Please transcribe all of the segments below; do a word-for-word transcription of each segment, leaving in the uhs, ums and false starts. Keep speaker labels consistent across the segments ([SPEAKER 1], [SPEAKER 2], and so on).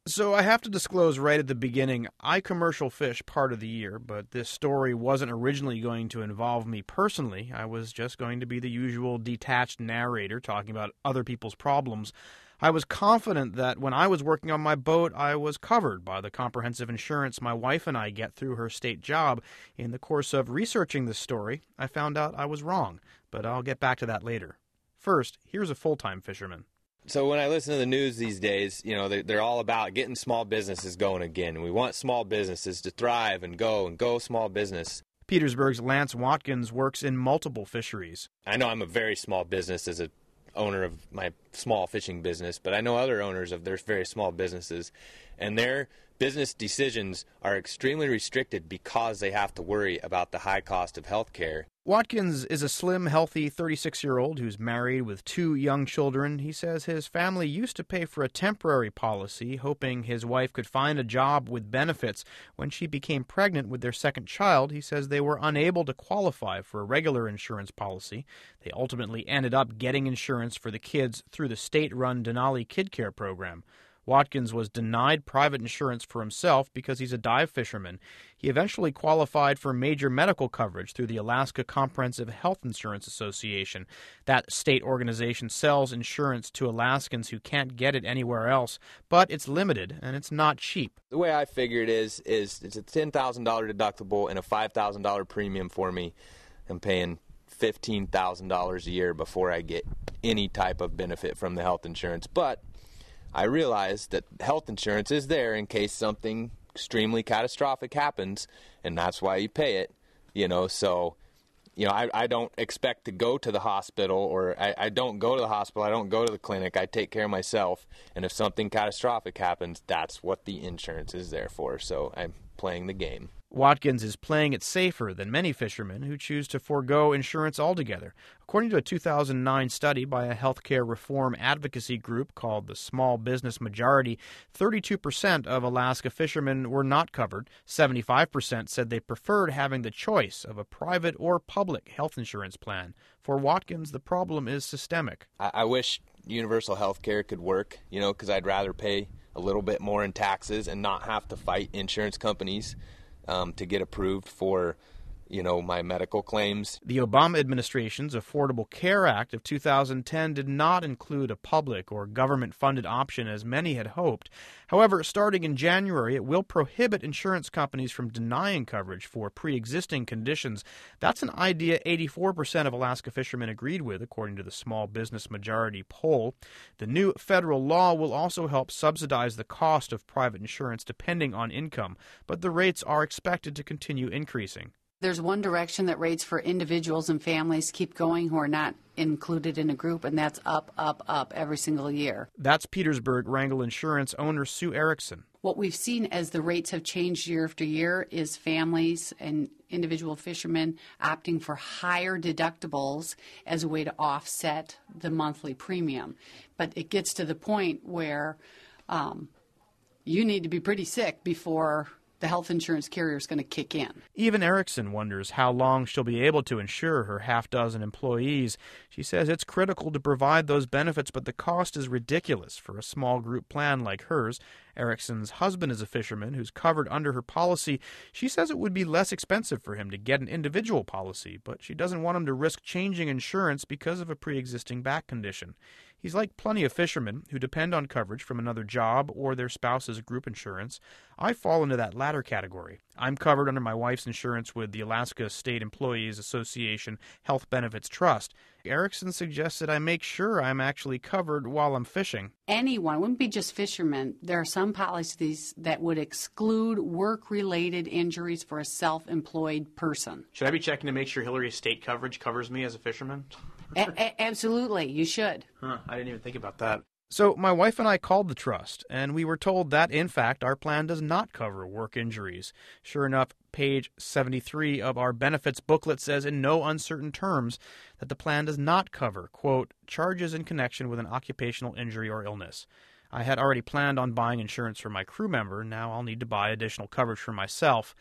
[SPEAKER 1] So I have to disclose right at the beginning, I commercial fish part of the year, but this story wasn't originally going to involve me personally. I was just going to be the usual detached narrator talking about other people's problems. I was confident that when I was working on my boat, I was covered by the comprehensive insurance my wife and I get through her state job. In the course of researching this story, I found out I was wrong, but I'll get back to that later. First, here's a full-time fisherman.
[SPEAKER 2] So when I listen to the news these days, you know, they're, they're all about getting small businesses going again. And we want small businesses to thrive and go and go small business.
[SPEAKER 1] Petersburg's Lance Watkins works in multiple fisheries.
[SPEAKER 2] I know I'm a very small business as a owner of my small fishing business, but I know other owners of their very small businesses, and their business decisions are extremely restricted because they have to worry about the high cost of health care.
[SPEAKER 1] Watkins is a slim, healthy thirty-six-year-old who's married with two young children. He says his family used to pay for a temporary policy, hoping his wife could find a job with benefits. When she became pregnant with their second child, he says they were unable to qualify for a regular insurance policy. They ultimately ended up getting insurance for the kids through the state-run Denali Kid Care program. Watkins was denied private insurance for himself because he's a dive fisherman. He eventually qualified for major medical coverage through the Alaska Comprehensive Health Insurance Association. That state organization sells insurance to Alaskans who can't get it anywhere else, but it's limited and it's not cheap.
[SPEAKER 2] The way I figure it is, is it's a ten thousand dollars deductible and a five thousand dollars premium for me. I'm paying fifteen thousand dollars a year before I get any type of benefit from the health insurance. But I realize that health insurance is there in case something extremely catastrophic happens, and that's why you pay it, you know, so, you know, I, I don't expect to go to the hospital, or I, I don't go to the hospital, I don't go to the clinic, I take care of myself, and if something catastrophic happens, that's what the insurance is there for, so I'm playing the game.
[SPEAKER 1] Watkins is playing it safer than many fishermen who choose to forego insurance altogether. According to a two thousand nine study by a healthcare reform advocacy group called the Small Business Majority, thirty-two percent of Alaska fishermen were not covered. seventy-five percent said they preferred having the choice of a private or public health insurance plan. For Watkins, the problem is systemic.
[SPEAKER 2] I, I wish universal health care could work, you know, because I'd rather pay a little bit more in taxes and not have to fight insurance companies Um, to get approved for, you know, my medical claims.
[SPEAKER 1] The Obama administration's Affordable Care Act of two thousand ten did not include a public or government-funded option as many had hoped. However, starting in January, it will prohibit insurance companies from denying coverage for pre-existing conditions. That's an idea eighty-four percent of Alaska fishermen agreed with, according to the Small Business Majority poll. The new federal law will also help subsidize the cost of private insurance depending on income, but the rates are expected to continue increasing.
[SPEAKER 3] There's one direction that rates for individuals and families keep going who are not included in a group, and that's up, up, up every single year.
[SPEAKER 1] That's Petersburg Wrangell Insurance owner Sue Erickson.
[SPEAKER 3] What we've seen as the rates have changed year after year is families and individual fishermen opting for higher deductibles as a way to offset the monthly premium. But it gets to the point where um, you need to be pretty sick before the health insurance carrier is going to kick in.
[SPEAKER 1] Even Erickson wonders how long she'll be able to insure her half-dozen employees. She says it's critical to provide those benefits, but the cost is ridiculous for a small group plan like hers. Erickson's husband is a fisherman who's covered under her policy. She says it would be less expensive for him to get an individual policy, but she doesn't want him to risk changing insurance because of a pre-existing back condition. He's like plenty of fishermen who depend on coverage from another job or their spouse's group insurance. I fall into that latter category. I'm covered under my wife's insurance with the Alaska State Employees Association Health Benefits Trust. Erickson suggested I make sure I'm actually covered while I'm fishing.
[SPEAKER 3] Anyone, it wouldn't be just fishermen. There are some policies that would exclude work-related injuries for a self-employed person.
[SPEAKER 1] Should I be checking to make sure Hillary State coverage covers me as a fisherman?
[SPEAKER 3] a- a- absolutely, you should.
[SPEAKER 1] Huh, I didn't even think about that. So my wife and I called the trust, and we were told that, in fact, our plan does not cover work injuries. Sure enough, page seventy-three of our benefits booklet says in no uncertain terms that the plan does not cover, quote, charges in connection with an occupational injury or illness. I had already planned on buying insurance for my crew member. Now I'll need to buy additional coverage for myself.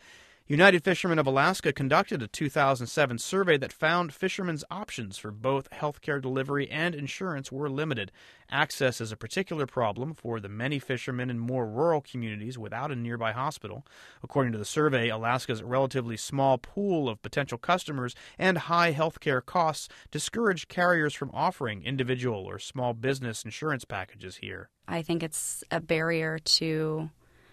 [SPEAKER 1] United Fishermen of Alaska conducted a two thousand seven survey that found fishermen's options for both healthcare delivery and insurance were limited. Access is a particular problem for the many fishermen in more rural communities without a nearby hospital. According to the survey, Alaska's relatively small pool of potential customers and high healthcare costs discourage carriers from offering individual or small business insurance packages here.
[SPEAKER 4] I think it's a barrier to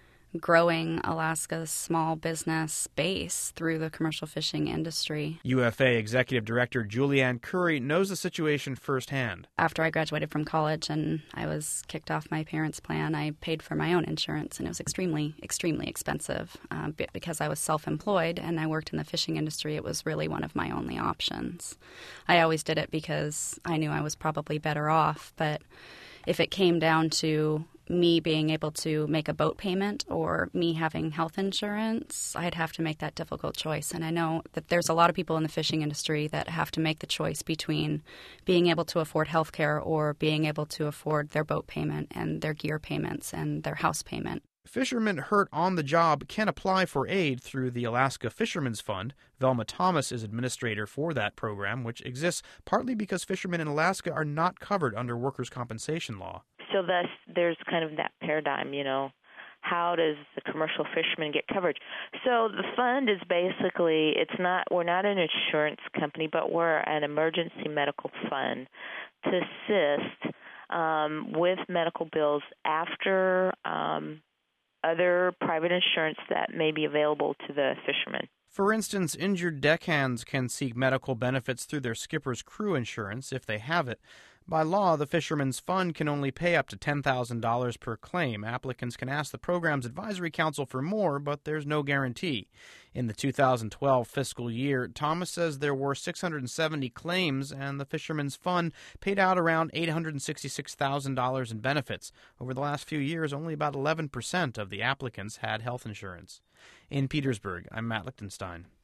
[SPEAKER 4] growing Alaska's small business base through the commercial fishing industry.
[SPEAKER 1] U F A Executive Director Julianne Curry knows the situation firsthand.
[SPEAKER 4] After I graduated from college and I was kicked off my parents' plan, I paid for my own insurance, and it was extremely, extremely expensive. Uh, because I was self-employed and I worked in the fishing industry, it was really one of my only options. I always did it because I knew I was probably better off, but if it came down to me being able to make a boat payment or me having health insurance, I'd have to make that difficult choice. And I know that there's a lot of people in the fishing industry that have to make the choice between being able to afford health care or being able to afford their boat payment and their gear payments and their house payment.
[SPEAKER 1] Fishermen hurt on the job can apply for aid through the Alaska Fishermen's Fund. Velma Thomas is administrator for that program, which exists partly because fishermen in Alaska are not covered under workers' compensation law.
[SPEAKER 5] So thus, there's kind of that paradigm, you know, how does the commercial fisherman get coverage? So the fund is basically, it's not, we're not an insurance company, but we're an emergency medical fund to assist um, with medical bills after um, other private insurance that may be available to the fishermen.
[SPEAKER 1] For instance, injured deckhands can seek medical benefits through their skipper's crew insurance if they have it. By law, the Fishermen's Fund can only pay up to ten thousand dollars per claim. Applicants can ask the program's advisory council for more, but there's no guarantee. In the two thousand twelve fiscal year, Thomas says there were six hundred seventy claims, and the Fishermen's Fund paid out around eight hundred sixty-six thousand dollars in benefits. Over the last few years, only about eleven percent of the applicants had health insurance. In Petersburg, I'm Matt Lichtenstein.